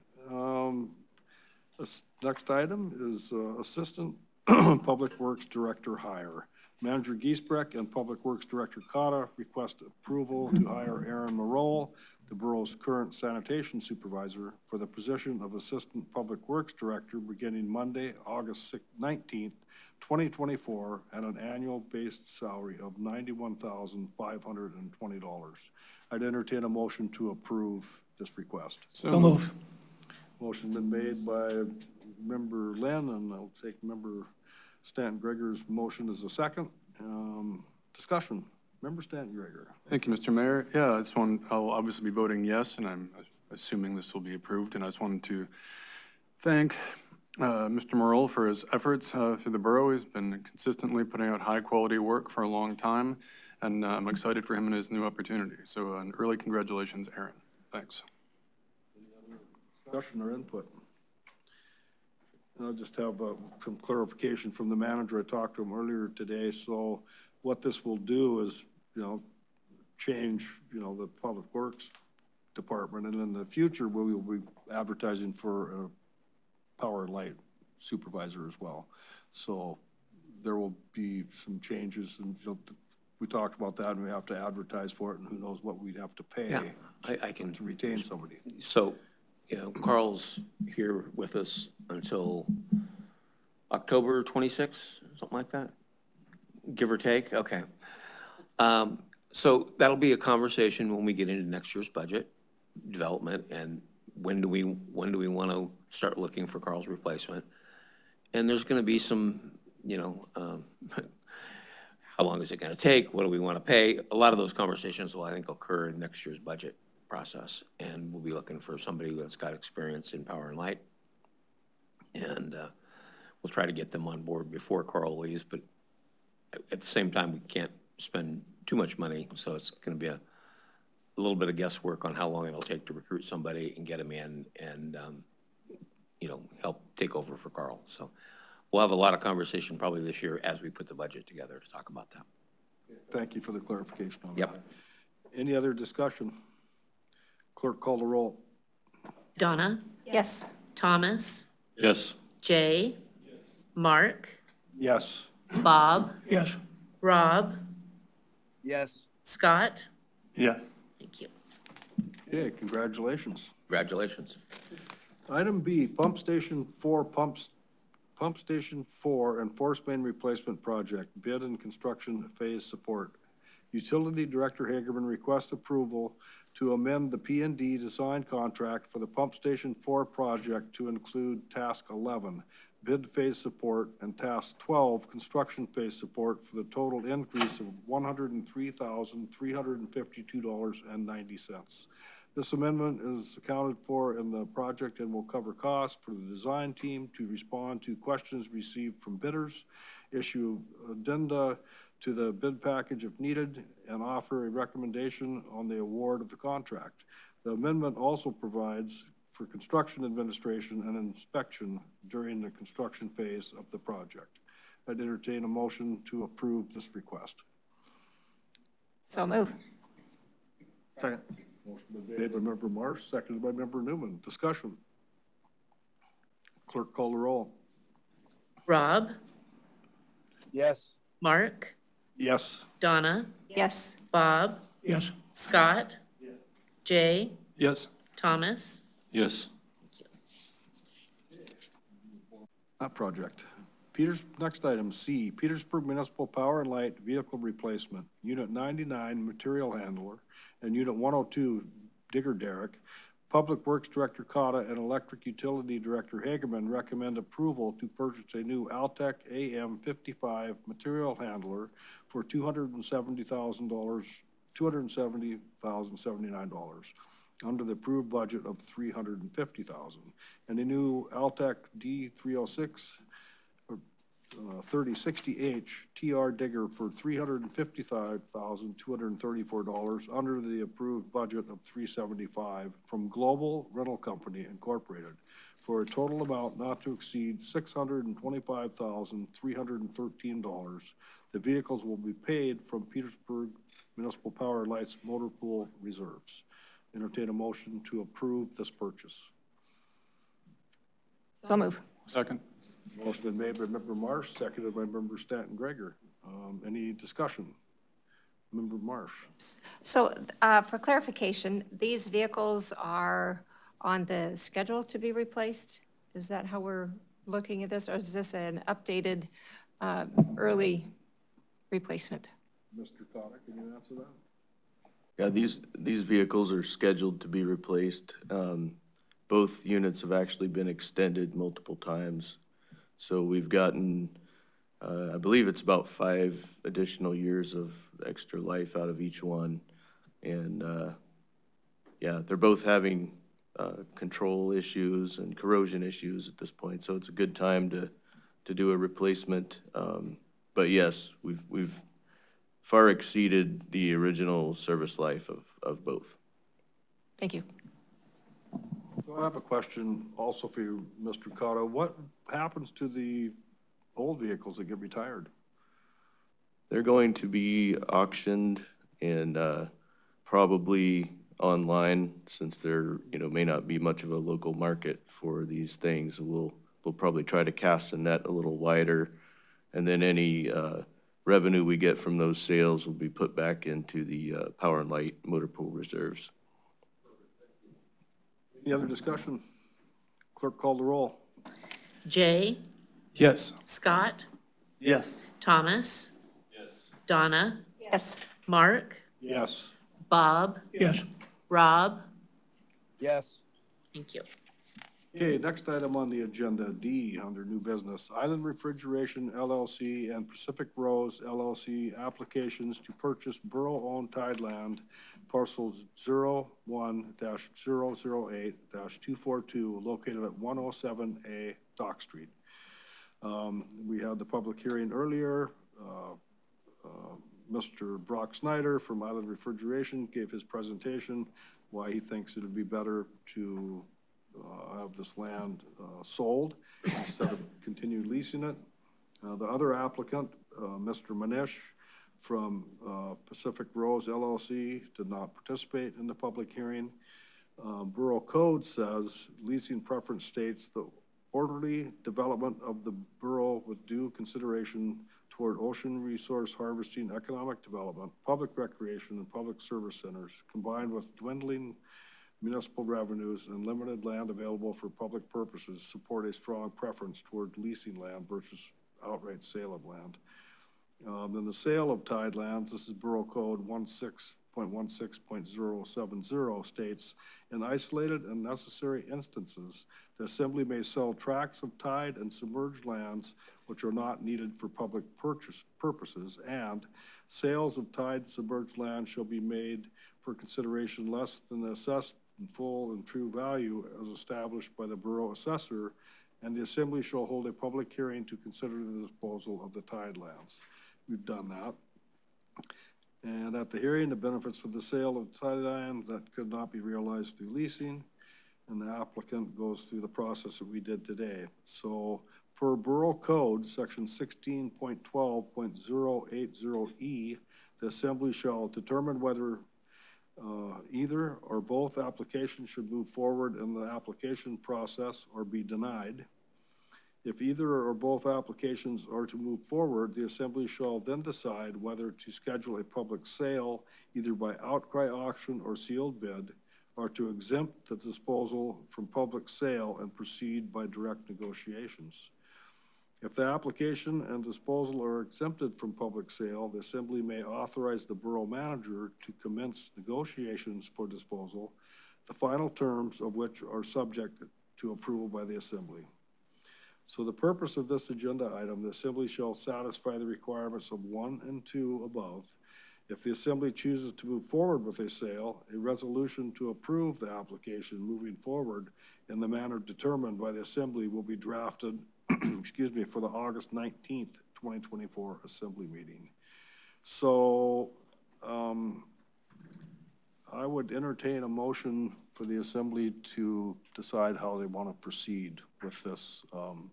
This next item is Assistant Public Works Director hire. Manager Giesbrecht and Public Works Director Cotta request approval to hire Aaron Marole, the borough's current sanitation supervisor, for the position of Assistant Public Works Director beginning Monday, August 19th, 2024, at an annual base salary of $91,520. I'd entertain a motion to approve this request. So moved. Motion been made by Member Lynn, and I'll take Member Stanton Gregor's motion as a second. Discussion. Member Stanton Gregor. Thank you, Mr. Mayor. Yeah, this one, I'll obviously be voting yes, and I'm assuming this will be approved. And I just wanted to thank Mr. Morrell for his efforts through the borough. He's been consistently putting out high-quality work for a long time, and I'm excited for him and his new opportunity. So an early congratulations, Aaron. Thanks. Discussion or input? I'll just have some clarification from the manager. I talked to him earlier today. So what this will do is, change, the Public Works Department. And in the future, we will be advertising for a power and light supervisor as well. So there will be some changes and we talked about that, and we have to advertise for it, and who knows what we'd have to pay Yeah, I can. to retain somebody. So, Carl's here with us until October 26th, something like that? Give or take? Okay. So that'll be a conversation when we get into next year's budget development, and when do we want to start looking for Carl's replacement? And there's going to be some, how long is it going to take? What do we want to pay? A lot of those conversations will, I think, occur in next year's budget process. And we'll be looking for somebody that's got experience in power and light. And we'll try to get them on board before Carl leaves. But at the same time, we can't spend too much money. So it's going to be a little bit of guesswork on how long it'll take to recruit somebody and get them in and, help take over for Carl. So we'll have a lot of conversation probably this year as we put the budget together to talk about that. Thank you for the clarification on Yep. that. Any other discussion? Clerk, call the roll. Donna, Yes. Thomas, Yes. Jay, Mark, Yes. Bob, Yes. Rob, Yes. Scott. Yes. Thank you. Okay, congratulations. Congratulations. Item B, Pump Station 4 and Force Main Replacement Project, bid and construction phase support. Utility Director Hagerman requests approval to amend the P&D design contract for the Pump Station 4 project to include Task 11, bid phase support, and Task 12, construction phase support, for the total increase of $103,352.90. This amendment is accounted for in the project and will cover costs for the design team to respond to questions received from bidders, issue addenda to the bid package if needed, and offer a recommendation on the award of the contract. The amendment also provides for construction administration and inspection during the construction phase of the project. I'd entertain a motion to approve this request. So move. Second. Motion been made by Member Marsh, seconded by Member Newman. Discussion. Clerk, call the roll. Rob, Yes. Mark, Yes. Donna, Yes. Bob, Yes. Scott, Jay, Yes. Thomas. Yes. That project. Next item, C, Petersburg Municipal Power and Light Vehicle Replacement, Unit 99 Material Handler, and Unit 102 Digger Derrick. Public Works Director Cotta and Electric Utility Director Hagerman recommend approval to purchase a new Altec AM55 material handler for $270,079 under the approved budget of $350,000, and a new Altec D306 3060H TR digger for $355,234 under the approved budget of $375 from Global Rental Company Incorporated for a total amount not to exceed $625,313. The vehicles will be paid from Petersburg Municipal Power and Light's motor pool reserves. Entertain a motion to approve this purchase. So move. Second. Motion been made by Member Marsh, seconded by Member Stanton Gregor. Any discussion? Member Marsh. So for clarification, these vehicles are on the schedule to be replaced? Is that how we're looking at this, or is this an updated early replacement? Mr. Cotta, can you answer that? Yeah, these vehicles are scheduled to be replaced. Both units have actually been extended multiple times. So we've gotten, I believe it's about 5 additional years of extra life out of each one. And yeah, they're both having control issues and corrosion issues at this point. So it's a good time to do a replacement. But yes, we've far exceeded the original service life of both. Thank you. So I have a question also for you, Mr. Cotta. What happens to the old vehicles that get retired? They're going to be auctioned and probably online, since there may not be much of a local market for these things. We'll probably try to cast the net a little wider, and then any revenue we get from those sales will be put back into the Power and Light motor pool reserves. Any other discussion? Clerk, call the roll. Jay, Yes. Scott, Yes. Thomas. Yes. Donna, Yes. Mark, Yes. Bob, Yes, Rob. Yes. Thank you. Okay, next item on the agenda, D, under new business, Island Refrigeration LLC and Pacific Rose LLC applications to purchase borough-owned tideland parcels 01-008-242 located at 107A Dock Street. We had the public hearing earlier. Mr. Brock Snyder from Island Refrigeration gave his presentation why he thinks it would be better to have this land sold instead of continue leasing it. The other applicant, Mr. Manish from Pacific Rose LLC, did not participate in the public hearing. Borough Code says leasing preference states the orderly development of the borough with due consideration toward ocean resource harvesting, economic development, public recreation, and public service centers, combined with dwindling municipal revenues and limited land available for public purposes, support a strong preference toward leasing land versus outright sale of land. Then the sale of tide lands, this is Borough Code 16.16.070 states, in isolated and necessary instances, the assembly may sell tracts of tide and submerged lands which are not needed for public purposes, and sales of tide submerged land shall be made for consideration less than the assessed in full and true value as established by the borough assessor, and the assembly shall hold a public hearing to consider the disposal of the tide lands. We've done that. And at the hearing, the benefits for the sale of tide land that could not be realized through leasing, and the applicant goes through the process that we did today. So per Borough Code, section 16.12.080E, the assembly shall determine whether either or both applications should move forward in the application process or be denied. If either or both applications are to move forward, the assembly shall then decide whether to schedule a public sale, either by outcry auction or sealed bid, or to exempt the disposal from public sale and proceed by direct negotiations. If the application and disposal are exempted from public sale, the assembly may authorize the borough manager to commence negotiations for disposal, the final terms of which are subject to approval by the assembly. So the purpose of this agenda item, the assembly shall satisfy the requirements of 1 and 2 above. If the assembly chooses to move forward with a sale, a resolution to approve the application moving forward in the manner determined by the assembly will be drafted excuse me, for the August 19th, 2024 assembly meeting. So I would entertain a motion for the assembly to decide how they want to proceed with this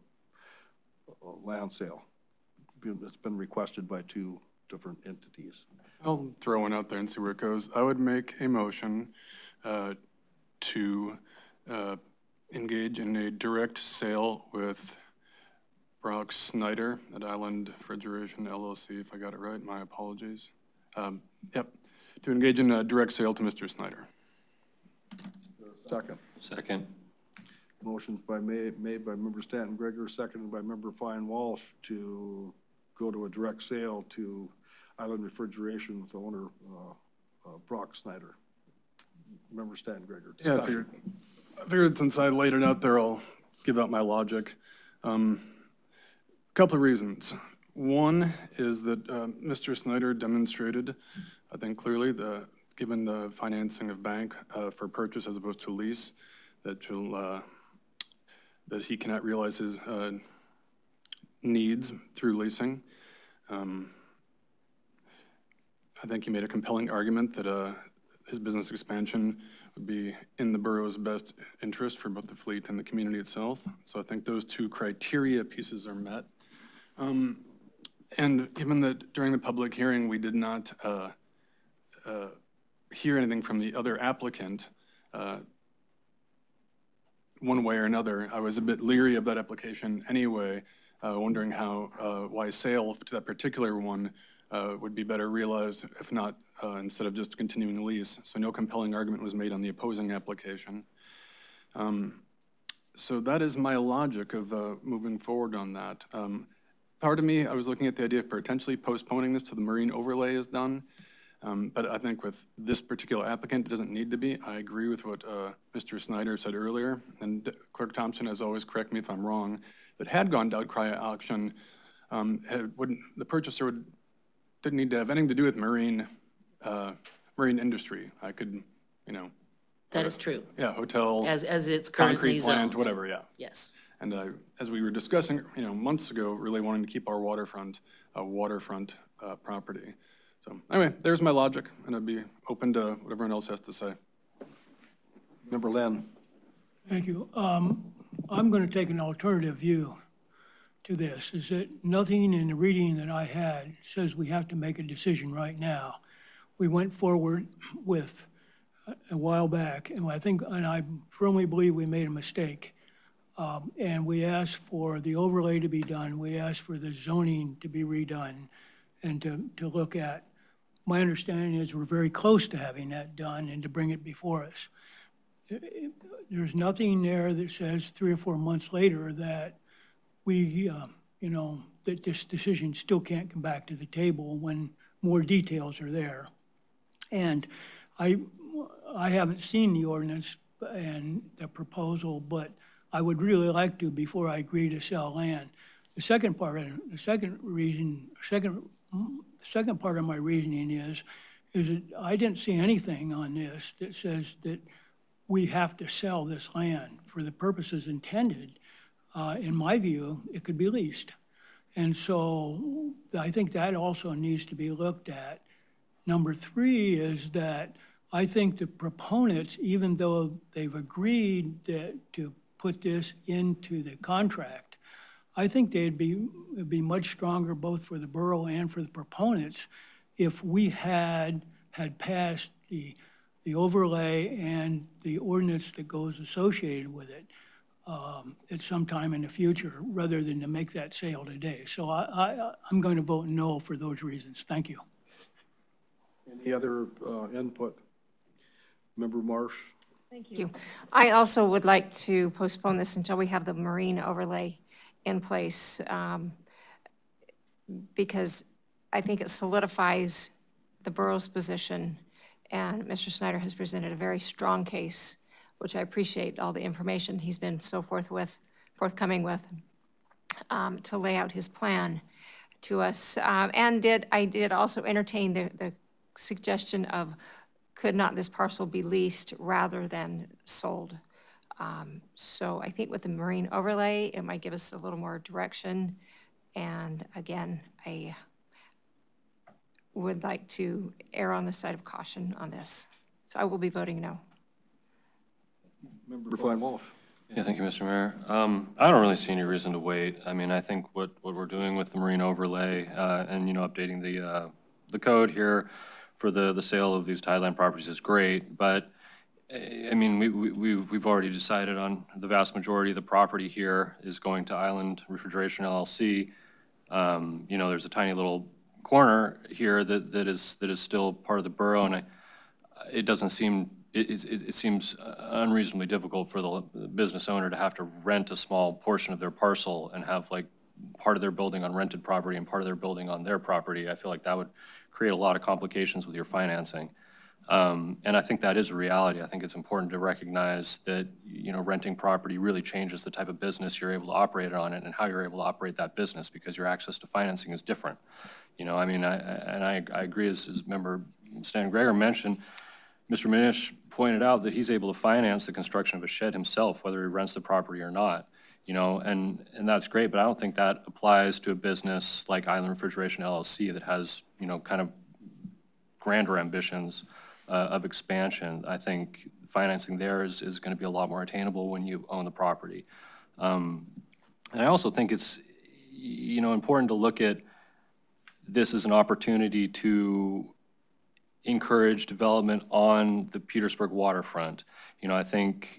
land sale. It's been requested by 2 different entities. I'll throw one out there and see where it goes. I would make a motion to engage in a direct sale with Brock Snyder at Island Refrigeration LLC, if I got it right, my apologies. Yep, to engage in a direct sale to Mr. Snyder. Second. Second. Motion's made by Member Stanton Gregor, seconded by Member Fine Walsh to go to a direct sale to Island Refrigeration with the owner, Brock Snyder. Member Stanton Gregor. Yeah, I figured since I laid it out there, I'll give out my logic. Couple of reasons. One is that Mr. Snyder demonstrated, I think clearly, given the financing of bank for purchase as opposed to lease, that he cannot realize his needs through leasing. I think he made a compelling argument that his business expansion would be in the borough's best interest for both the fleet and the community itself. So I think those 2 criteria pieces are met. And given that during the public hearing, we did not hear anything from the other applicant, one way or another, I was a bit leery of that application anyway, wondering why sale to that particular one would be better realized, if not, instead of just continuing the lease. So no compelling argument was made on the opposing application. So that is my logic of moving forward on that. Part of me, I was looking at the idea of potentially postponing this till the marine overlay is done. But I think with this particular applicant, it doesn't need to be. I agree with what Mr. Snyder said earlier, and Clerk Thompson, as always, correct me if I'm wrong, but had gone to outcry auction, the purchaser didn't need to have anything to do with marine industry. I could, That is true, yeah, hotel, as it's currently concrete plant, zoned. whatever, yeah. Yes. And as we were discussing, months ago, really wanting to keep our waterfront property. So anyway, there's my logic, and I'd be open to what everyone else has to say. Member Lynn. Thank you. I'm going to take an alternative view to this, is that nothing in the reading that I had says we have to make a decision right now. We went forward with a while back, and I firmly believe we made a mistake. And we asked for the overlay to be done. We asked for the zoning to be redone and to look at. My understanding is we're very close to having that done and to bring it before us. There's nothing there that says 3 or 4 months later that that this decision still can't come back to the table when more details are there. And I haven't seen the ordinance and the proposal, but I would really like to before I agree to sell land. The second part of my reasoning is that I didn't see anything on this that says that we have to sell this land for the purposes intended. In my view, it could be leased. And so I think that also needs to be looked at. Number 3 is that I think the proponents, even though they've agreed to put this into the contract, I think it'd be much stronger both for the borough and for the proponents if we had passed the overlay and the ordinance that goes associated with it at some time in the future, rather than to make that sale today. So I'm going to vote no for those reasons. Thank you. Any other input? Member Marsh? Thank you. I also would like to postpone this until we have the marine overlay in place, because I think it solidifies the borough's position, and Mr. Snyder has presented a very strong case, which I appreciate all the information he's been so forthcoming with to lay out his plan to us. And I did also entertain the suggestion of, could not this parcel be leased rather than sold? So I think with the marine overlay, it might give us a little more direction. And again, I would like to err on the side of caution on this. So I will be voting no. Member Von Walsh? Yeah, thank you, Mr. Mayor. I don't really see any reason to wait. I mean, I think what we're doing with the marine overlay and, updating the code here for the sale of these tideland properties is great, but I mean, we've already decided on the vast majority of the property here is going to Island Refrigeration LLC. There's a tiny little corner here that is still part of the borough, and it doesn't seem, it seems unreasonably difficult for the business owner to have to rent a small portion of their parcel and have like part of their building on rented property and part of their building on their property. I feel like that would create a lot of complications with your financing. And I think that is a reality. I think it's important to recognize that, renting property really changes the type of business you're able to operate on it and how you're able to operate that business, because your access to financing is different. I agree, as Member Stan Greger mentioned, Mr. Minish pointed out that he's able to finance the construction of a shed himself, whether he rents the property or not. And that's great, but I don't think that applies to a business like Island Refrigeration LLC that has, kind of grander ambitions of expansion. I think financing there is going to be a lot more attainable when you own the property. And I also think it's, important to look at this as an opportunity to encourage development on the Petersburg waterfront. I think,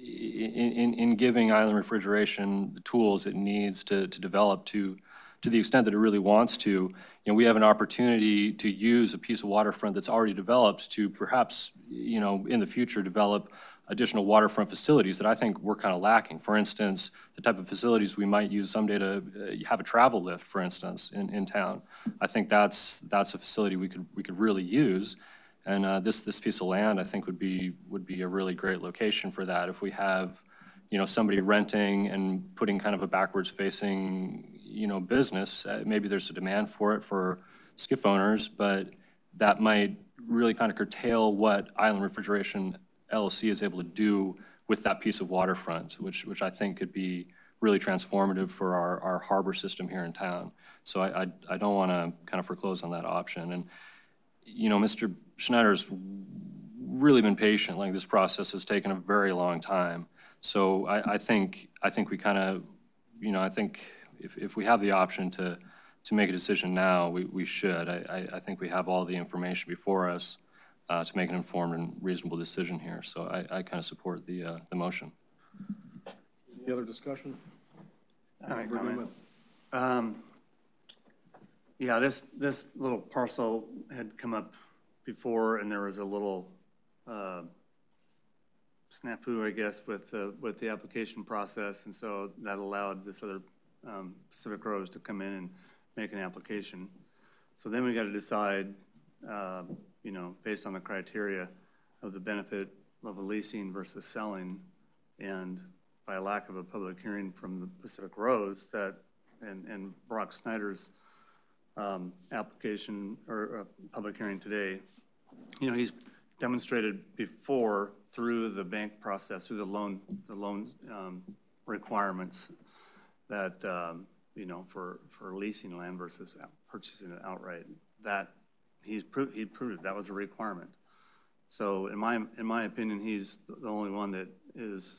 in giving Island Refrigeration the tools it needs to develop to the extent that it really wants to, you know, we have an opportunity to use a piece of waterfront that's already developed to perhaps, you know, in the future, develop additional waterfront facilities that I think we're kind of lacking. For instance, the type of facilities we might use someday to have a travel lift, for instance, in town. I think that's a facility we could really use. And this piece of land, I think, would be a really great location for that. If we have, you know, somebody renting and putting kind of a backwards facing, you know, business, maybe there's a demand for it for skiff owners, but that might really kind of curtail what Island Refrigeration LLC is able to do with that piece of waterfront, which I think could be really transformative for our harbor system here in town. So I don't want to kind of foreclose on that option. And, you know, Mr. Schneider's really been patient. Like, this process has taken a very long time. So I think we kind of, you know, I think if we have the option to make a decision now, we should. I think we have all the information before us to make an informed and reasonable decision here. So I kind of support the motion. Any other discussion? I comment. Yeah, this little parcel had come up before, and there was a little snafu, I guess, with the application process, and so that allowed this other Pacific Rose to come in and make an application. So then we got to decide, you know, based on the criteria of the benefit of a leasing versus selling, and by a lack of a public hearing from the Pacific Rose, that and Brock Snyder's application or public hearing today, you know, he's demonstrated before through the bank process, through the loan requirements, that you know, for leasing land versus purchasing it outright, that he proved that was a requirement. So in my opinion, he's the only one that is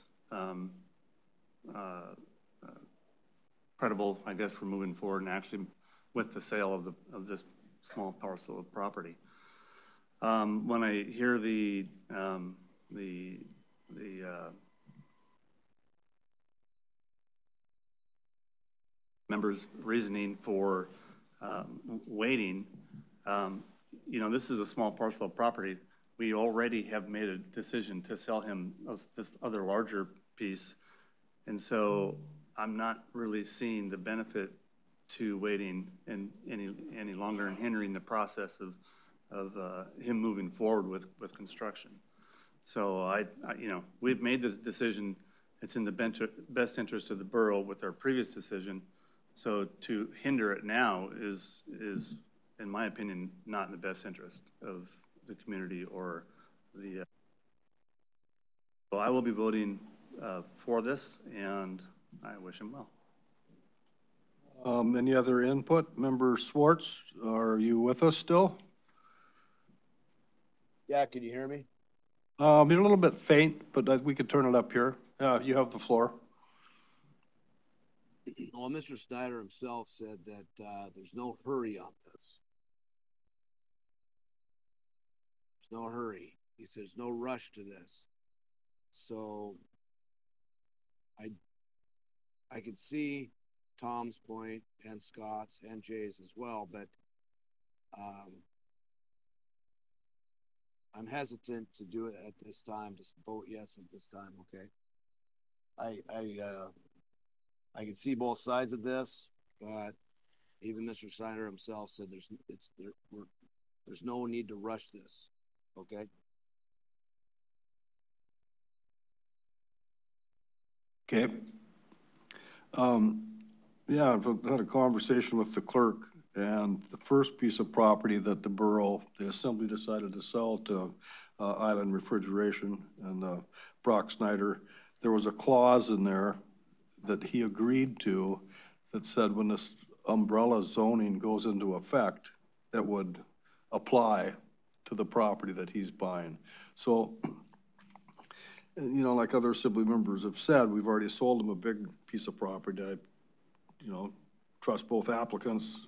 credible, I guess, for moving forward and actually with the sale of this small parcel of property. When I hear the members' reasoning for waiting, you know, this is a small parcel of property. We already have made a decision to sell him this other larger piece, and so I'm not really seeing the benefit to waiting and any longer and hindering the process of him moving forward with construction. So I you know, we've made the decision. It's in the best interest of the borough with our previous decision. So to hinder it now is, in my opinion, not in the best interest of the community or the. So I will be voting for this, and I wish him well. Any other input? Member Swartz, are you with us still? Yeah, can you hear me? You're a little bit faint, but we could turn it up here. You have the floor. Well, Mr. Snyder himself said that there's no hurry on this. There's no hurry. He says there's no rush to this. So I could see Tom's point and Scott's and Jay's as well, but I'm hesitant to do it at this time, just vote yes at this time, okay? I can see both sides of this, but even Mr. Snyder himself said there's no need to rush this, okay? Okay. Yeah, I've had a conversation with the clerk, and the first piece of property that the borough, the assembly decided to sell to Island Refrigeration and Brock Snyder, there was a clause in there that he agreed to that said when this umbrella zoning goes into effect, that would apply to the property that he's buying. So, you know, like other assembly members have said, we've already sold him a big piece of property. I, you know, trust both applicants.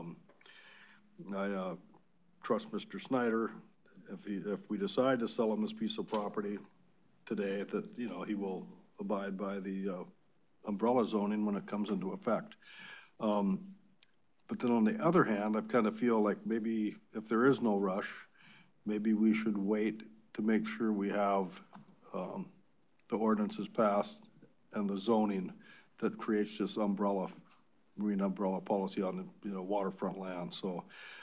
I trust Mr. Snyder. If we decide to sell him this piece of property, today that, you know, he will abide by the umbrella zoning when it comes into effect. But then on the other hand, I kind of feel like maybe if there is no rush, maybe we should wait to make sure we have the ordinances passed and the zoning that creates this umbrella, marine umbrella policy on the, you know, waterfront land. So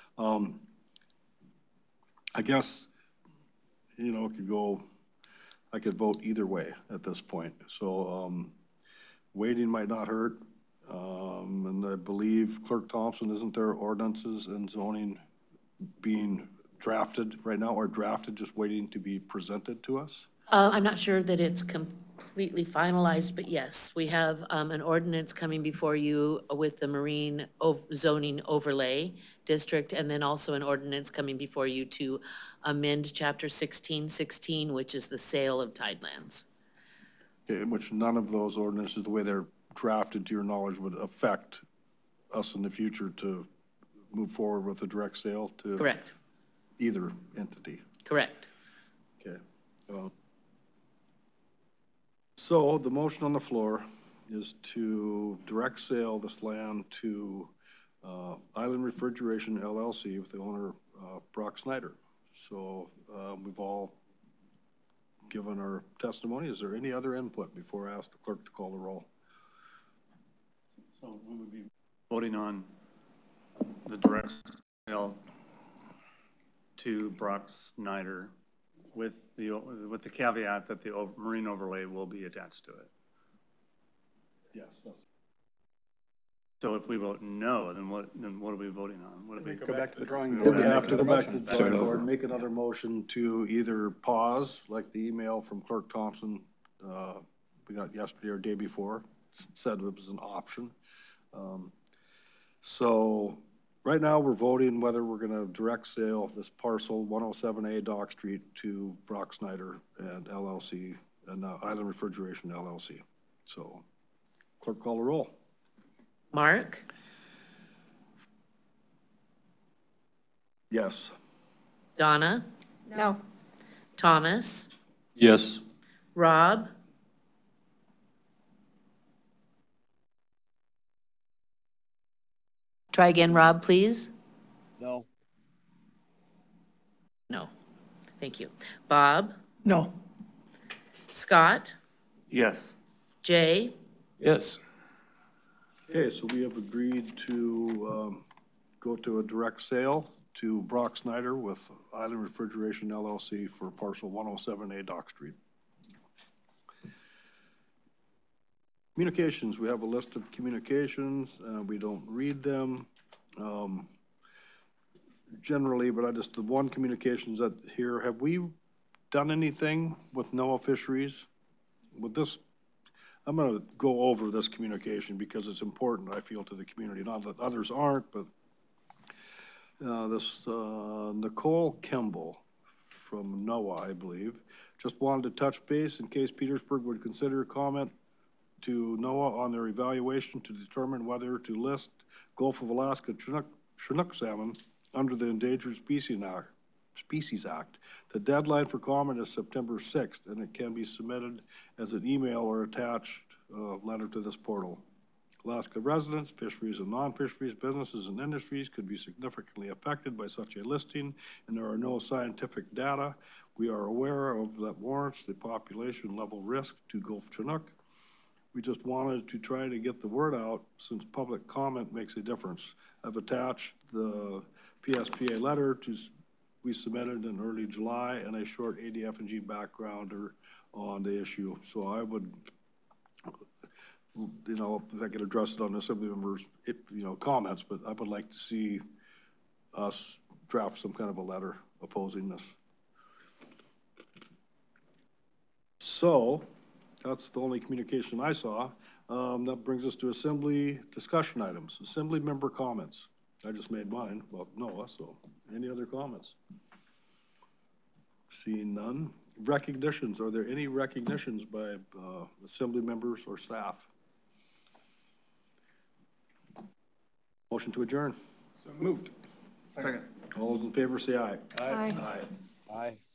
I guess, you know, it could go, I could vote either way at this point. So waiting might not hurt. And I believe Clerk Thompson, isn't there ordinances and zoning being drafted right now, or drafted, just waiting to be presented to us? I'm not sure that it's completely finalized, but yes, we have an ordinance coming before you with the marine zoning overlay district, and then also an ordinance coming before you to amend chapter 1616, which is the sale of tidelands. Okay, which none of those ordinances, the way they're drafted, to your knowledge, would affect us in the future to move forward with a direct sale to Correct. either entity. Correct. Okay. So the motion on the floor is to direct sale this land to Island Refrigeration LLC with the owner Brock Snyder. So we've all given our testimony. Is there any other input before I ask the clerk to call the roll? So we would be voting on the direct sale to Brock Snyder with the caveat that the marine overlay will be attached to it. Yes. So if we vote no, then what are we voting on? What do we Go back to the drawing Then board. we have to go back to the Start drawing board, over. make another motion to either pause, like the email from Clerk Thompson we got yesterday or day before, said it was an option. So right now we're voting whether we're gonna direct sale this parcel 107A Dock Street to Brock Snyder and LLC and Island Refrigeration LLC. So clerk, call the roll. Mark? Yes. Donna? No. Thomas? Yes. Rob? Try again, Rob, please. No. No. Thank you. Bob? No. Scott? Yes. Jay? Yes. Okay, so we have agreed to go to a direct sale to Brock Snyder with Island Refrigeration LLC for parcel 107A Dock Street. Communications, we have a list of communications. We don't read them generally, but the one communications that here, have we done anything with NOAA Fisheries? With this, I'm going to go over this communication because it's important, I feel, to the community. Not that others aren't, but this Nicole Kimball from NOAA, I believe, just wanted to touch base in case Petersburg would consider comment to NOAA on their evaluation to determine whether to list Gulf of Alaska Chinook salmon under the Endangered Species Act. The deadline for comment is September 6th, and it can be submitted as an email or attached letter to this portal. Alaska residents, fisheries and non-fisheries businesses and industries could be significantly affected by such a listing, and there are no scientific data we are aware of that warrants the population level risk to Gulf Chinook. We just wanted to try to get the word out since public comment makes a difference. I've attached the PSPA letter we submitted in early July and a short ADF&G backgrounder on the issue. So I would, you know, if I could address it on the assembly members, comments, but I would like to see us draft some kind of a letter opposing this. So that's the only communication I saw. That brings us to assembly discussion items. Assembly member comments. I just made mine about NOAA, so any other comments? Seeing none. Recognitions. Are there any recognitions by assembly members or staff? Motion to adjourn. So moved. Second. All those in favor say aye. Aye. Aye. Aye.